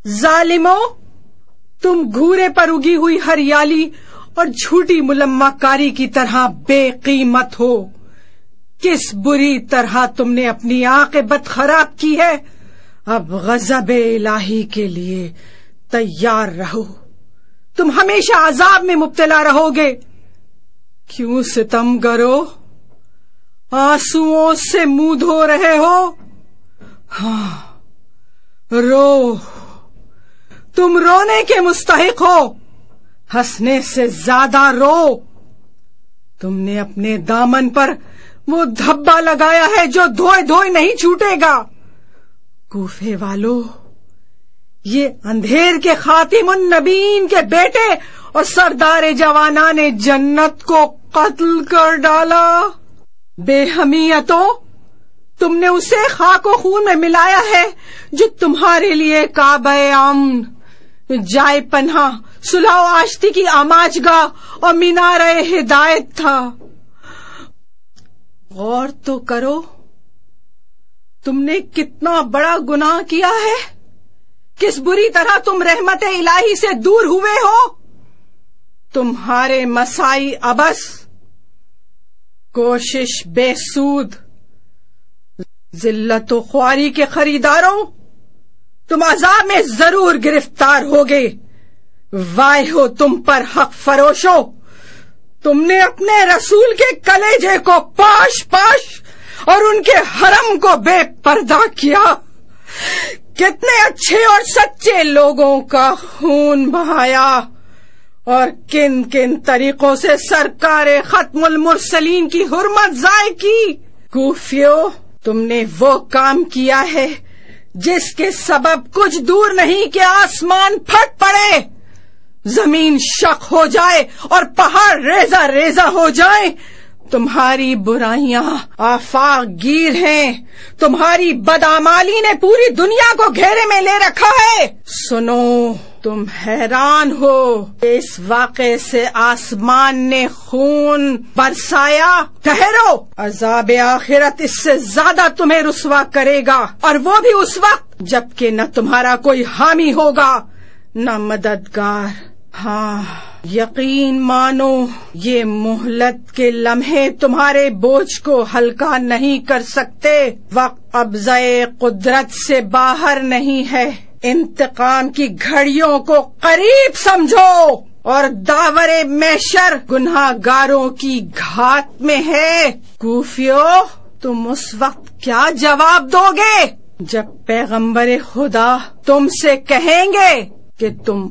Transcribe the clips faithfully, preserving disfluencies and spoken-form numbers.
ظالمو، تم گھورے پر اگی ہوئی ہریالی اور جھوٹی ملمہ کاری کی طرح بے قیمت ہو. کس بری طرح تم نے اپنی عاقبت خراب کی ہے. اب غضب الہی کے لیے تیار رہو. تم ہمیشہ عذاب میں مبتلا رہو گے. کیوں ستم کرو؟ آنسوؤں سے منہ دھو رہے ہو؟ ہاں، رو. تم رونے کے مستحق ہو. ہنسنے سے زیادہ رو. تم نے اپنے دامن پر وہ دھبا لگایا ہے جو دھوئے دھوئے نہیں چھوٹے گا. کوفے والو، یہ اندھیر کے خاتم النبیین کے بیٹے اور سردار جوانان جنت کو قتل کر ڈالا. بے حمیتوں، تم نے اسے خاک و خون میں ملایا ہے جو تمہارے لیے کعبہ امن، جائے پناہ، صلح و آشتی کی آماج گاہ اور مینارہ ہدایت تھا. غور تو کرو، تم نے کتنا بڑا گناہ کیا ہے. کس بری طرح تم رحمت الہی سے دور ہوئے ہو. تمہارے مسائی ابس، کوشش بے سود، ذلت و خواری کے خریداروں، تم عذاب میں ضرور گرفتار ہوگے. وائے ہو تم پر حق فروشو، تم نے اپنے رسول کے کلیجے کو پاش پاش اور ان کے حرم کو بے پردہ کیا. کتنے اچھے اور سچے لوگوں کا خون بہایا اور کن کن طریقوں سے سرکار ختم المرسلین کی حرمت ضائع کی. کوفیو، تم نے وہ کام کیا ہے جس کے سبب کچھ دور نہیں کہ آسمان پھٹ پڑے، زمین شق ہو جائے اور پہاڑ ریزہ ریزہ ہو جائیں. تمہاری برائیاں آفاق گیر ہیں. تمہاری بدعمالی نے پوری دنیا کو گھیرے میں لے رکھا ہے. سنو، تم حیران ہو اس واقعے سے آسمان نے خون برسایا. ٹھہرو، عذاب آخرت اس سے زیادہ تمہیں رسوا کرے گا، اور وہ بھی اس وقت جبکہ نہ تمہارا کوئی حامی ہوگا نہ مددگار. ہاں، یقین مانو، یہ مہلت کے لمحے تمہارے بوجھ کو ہلکا نہیں کر سکتے. وقت ابزائے قدرت سے باہر نہیں ہے. انتقام کی گھڑیوں کو قریب سمجھو اور داور محشر گناہ گاروں کی گھات میں ہے. کوفیو، تم اس وقت کیا جواب دو گے جب پیغمبر خدا تم سے کہیں گے کہ تم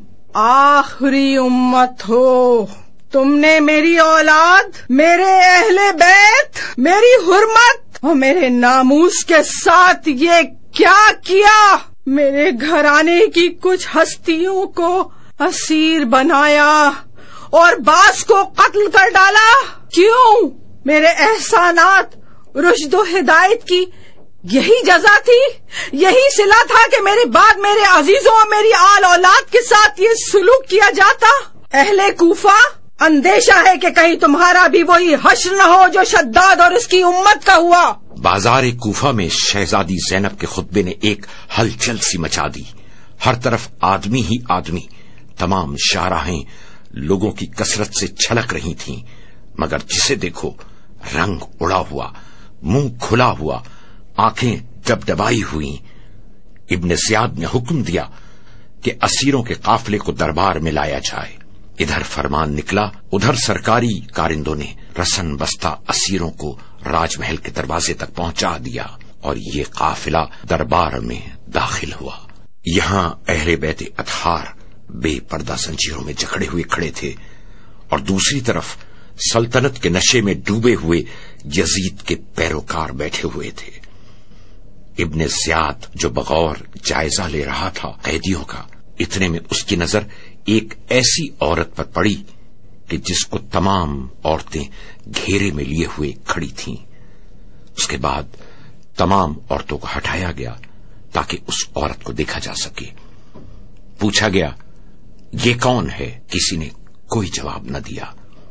آخری امت ہو. تم نے میری اولاد، میرے اہل بیت، میری حرمت اور میرے ناموس کے ساتھ یہ کیا کیا. میرے گھرانے کی کچھ ہستیوں کو اسیر بنایا اور بعض کو قتل کر ڈالا. کیوں؟ میرے احسانات، رشد و ہدایت کی یہی جزا تھی، یہی صلہ تھا کہ میرے بعد میرے عزیزوں اور میری آل اولاد کے ساتھ یہ سلوک کیا جاتا. اہل کوفہ، اندیشہ ہے کہ کہیں تمہارا بھی وہی حشر نہ ہو جو شداد اور اس کی امت کا ہوا. بازار کوفہ میں شہزادی زینب کے خطبے نے ایک ہلچل سی مچا دی. ہر طرف آدمی ہی آدمی، تمام شاہراہیں لوگوں کی کثرت سے چھلک رہی تھیں، مگر جسے دیکھو رنگ اڑا ہوا، منہ کھلا ہوا، آنکھیں ڈبڈبائی ہوئی. ابن زیاد نے حکم دیا کہ اسیروں کے قافلے کو دربار میں لایا جائے. ادھر فرمان نکلا، ادھر سرکاری کارندوں نے رسن بستہ اسیروں کو راج محل کے دروازے تک پہنچا دیا اور یہ قافلہ دربار میں داخل ہوا. یہاں اہل بیت اطہار بے پردہ زنجیروں میں جکڑے ہوئے کھڑے تھے اور دوسری طرف سلطنت کے نشے میں ڈوبے ہوئے یزید کے پیروکار بیٹھے ہوئے تھے. ابن زیاد جو بغور جائزہ لے رہا تھا قیدیوں کا، اتنے میں اس کی نظر ایک ایسی عورت پر پڑی کہ جس کو تمام عورتیں گھیرے میں لیے ہوئے کھڑی تھیں. اس کے بعد تمام عورتوں کو ہٹایا گیا تاکہ اس عورت کو دیکھا جا سکے. پوچھا گیا، یہ کون ہے؟ کسی نے کوئی جواب نہ دیا.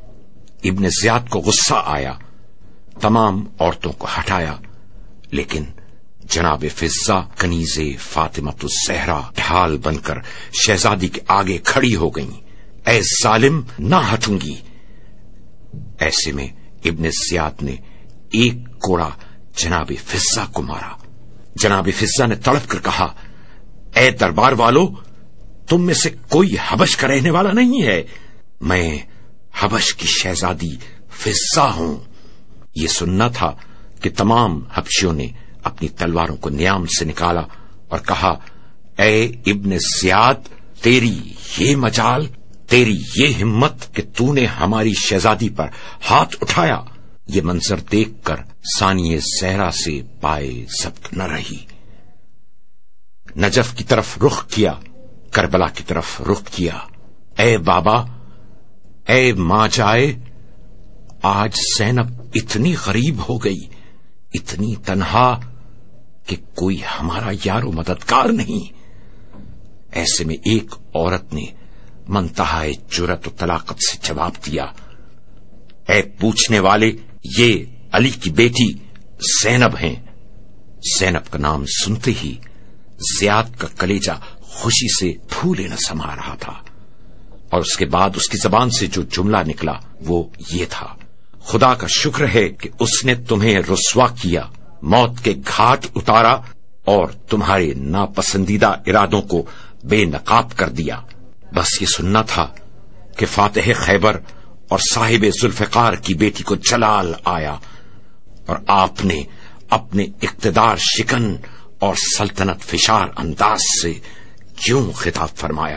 ابن زیاد کو غصہ آیا، تمام عورتوں کو ہٹایا، لیکن جناب فضہ کنیز فاطمۃ الزہرا ڈھال بن کر شہزادی کے آگے کھڑی ہو گئیں۔ اے ظالم، نہ ہٹوں گی۔ ایسے میں ابن زیاد نے ایک کوڑا جناب فضہ کو مارا۔ جناب فضہ نے تڑپ کر کہا، اے دربار والو، تم میں سے کوئی حبش کا رہنے والا نہیں ہے؟ میں حبش کی شہزادی فضہ ہوں۔ یہ سننا تھا کہ تمام حبشیوں نے اپنی تلواروں کو نیام سے نکالا اور کہا، اے ابن زیاد، تیری یہ مجال، تیری یہ ہمت کہ تو نے ہماری شہزادی پر ہاتھ اٹھایا۔ یہ منظر دیکھ کر ثانیہ زہرا سے پائے ضبط نہ رہی۔ نجف کی طرف رخ کیا، کربلا کی طرف رخ کیا۔ اے بابا، اے ماں جائے، آج زینب اتنی غریب ہو گئی، اتنی تنہا کہ کوئی ہمارا یار و مددگار نہیں۔ ایسے میں ایک عورت نے منتہائے جرأت و طلاقت سے جواب دیا، اے پوچھنے والے، یہ علی کی بیٹی زینب ہیں۔ زینب کا نام سنتے ہی زیاد کا کلیجہ خوشی سے پھولے نہ سما رہا تھا، اور اس کے بعد اس کی زبان سے جو جملہ نکلا وہ یہ تھا، خدا کا شکر ہے کہ اس نے تمہیں رسوا کیا، موت کے گھاٹ اتارا اور تمہارے ناپسندیدہ ارادوں کو بے نقاب کر دیا۔ بس یہ سننا تھا کہ فاتح خیبر اور صاحب ذوالفقار کی بیٹی کو جلال آیا، اور آپ نے اپنے اقتدار شکن اور سلطنت فشار انداز سے کیوں خطاب فرمایا؟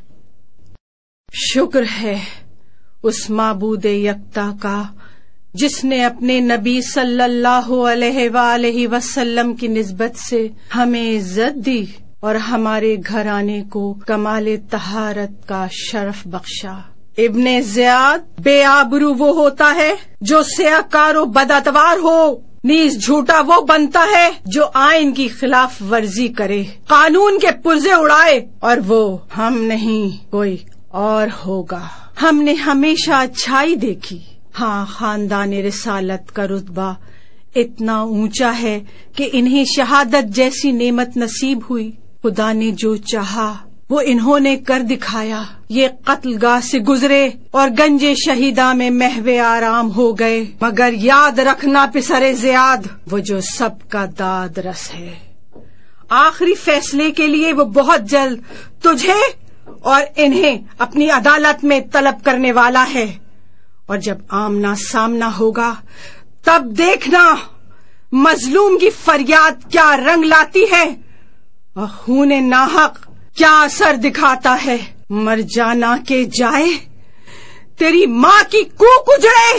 شکر ہے اس معبود یکتا کا جس نے اپنے نبی صلی اللہ علیہ وآلہ وسلم کی نسبت سے ہمیں عزت دی اور ہمارے گھرانے کو کمال طہارت کا شرف بخشا۔ ابن زیاد، بے آبرو وہ ہوتا ہے جو سیاکار و بداتوار ہو، نیز جھوٹا وہ بنتا ہے جو آئین کی خلاف ورزی کرے، قانون کے پرزے اڑائے، اور وہ ہم نہیں کوئی اور ہوگا۔ ہم نے ہمیشہ اچھائی دیکھی۔ ہاں، خاندان رسالت کا رتبہ اتنا اونچا ہے کہ انہیں شہادت جیسی نعمت نصیب ہوئی۔ خدا نے جو چاہا وہ انہوں نے کر دکھایا۔ یہ قتل گاہ سے گزرے اور گنج شہیدہ میں محو آرام ہو گئے، مگر یاد رکھنا پسر زیاد، وہ جو سب کا داد رس ہے۔ آخری فیصلے کے لیے وہ بہت جلد تجھے اور انہیں اپنی عدالت میں طلب کرنے والا ہے، اور جب آمنا سامنا ہوگا تب دیکھنا مظلوم کی فریاد کیا رنگ لاتی ہے اور خون ناحق کیا اثر دکھاتا ہے۔ مر جانا کے جائے تیری ماں کی کوک اجڑے،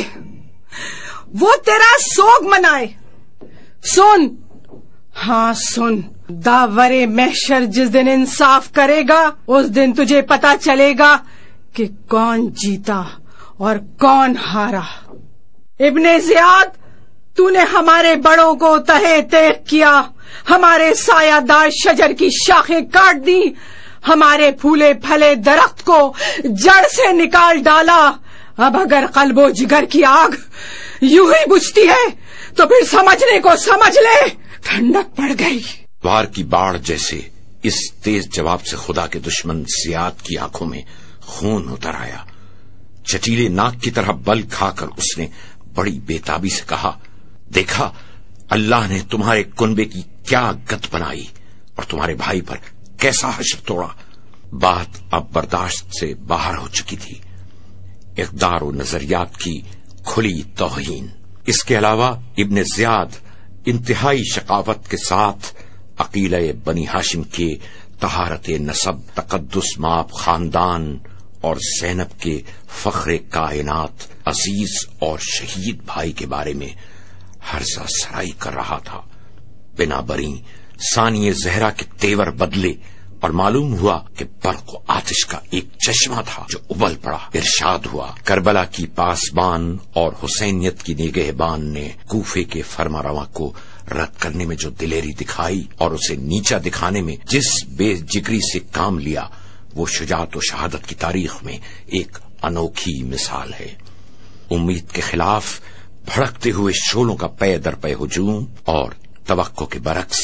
وہ تیرا سوگ منائے۔ سن، ہاں سن، داور محشر جس دن انصاف کرے گا اس دن تجھے پتا چلے گا کہ کون جیتا اور کون ہارا۔ ابن زیاد، تو نے ہمارے بڑوں کو تہے تیغ کیا، ہمارے سایہ دار شجر کی شاخیں کاٹ دی، ہمارے پھولے پھلے درخت کو جڑ سے نکال ڈالا۔ اب اگر قلب و جگر کی آگ یوں ہی بجھتی ہے تو پھر سمجھنے کو سمجھ لے ٹھنڈک پڑ گئی۔ وار کی باڑ جیسے اس تیز جواب سے خدا کے دشمن زیاد کی آنکھوں میں خون اتر آیا۔ چٹیلے ناک کی طرح بل کھا کر اس نے بڑی بےتابی سے کہا، دیکھا اللہ نے تمہارے کنبے کی کیا گت بنائی اور تمہارے بھائی پر کیسا حشر توڑا۔ بات اب برداشت سے باہر ہو چکی تھی، اقدار و نظریات کی کھلی توہین۔ اس کے علاوہ ابن زیاد انتہائی شقاوت کے ساتھ عقیلہ بنی ہاشم کے طہارت نسب، تقدس مآب خاندان اور زینب کے فخر کائنات عزیز اور شہید بھائی کے بارے میں ہرزہ سرائی کر رہا تھا۔ بنا بری ثانیہ زہرا کے تیور بدلے اور معلوم ہوا کہ برق و آتش کا ایک چشمہ تھا جو ابل پڑا۔ ارشاد ہوا، کربلا کی پاسبان اور حسینیت کی نگہبان نے کوفے کے فرما رواں کو رد کرنے میں جو دلیری دکھائی اور اسے نیچا دکھانے میں جس بے جگری سے کام لیا، وہ شجاعت و شہادت کی تاریخ میں ایک انوکھی مثال ہے۔ امید کے خلاف بھڑکتے ہوئے شعلوں کا پے در پے ہجوم اور توقع کے برعکس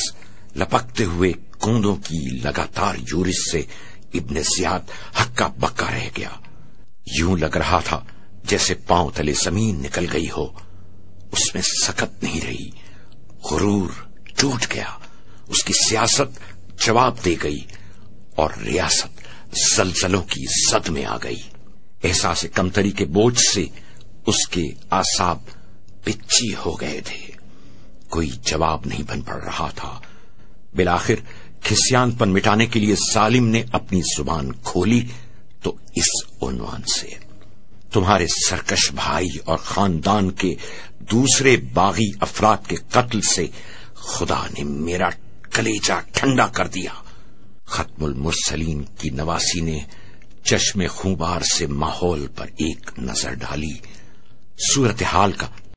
لپکتے ہوئے کوندوں کی لگاتار یورش سے ابن زیاد ہکا بکا رہ گیا. یوں لگ رہا تھا جیسے پاؤں تلے زمین نکل گئی ہو. اس میں سکت نہیں رہی. غرور ٹوٹ گیا. اس کی سیاست جواب دے گئی اور ریاست زلزلوں کی زد میں آ گئی. احساس کمتری کے بوجھ سے اس کے اعصاب پچی ہو گئے تھے. کوئی جواب نہیں بن پڑ رہا تھا. بالآخر کھسیان پن مٹانے کے لیے ظالم نے اپنی زبان کھولی تو اس عنوان سے: تمہارے سرکش بھائی اور خاندان کے دوسرے باغی افراد کے قتل سے خدا نے میرا کلیجہ ٹھنڈا کر دیا. ختم المرسلین کی نواسی نے چشم خوبار سے ماحول پر ایک نظر ڈالی. صورتحال کا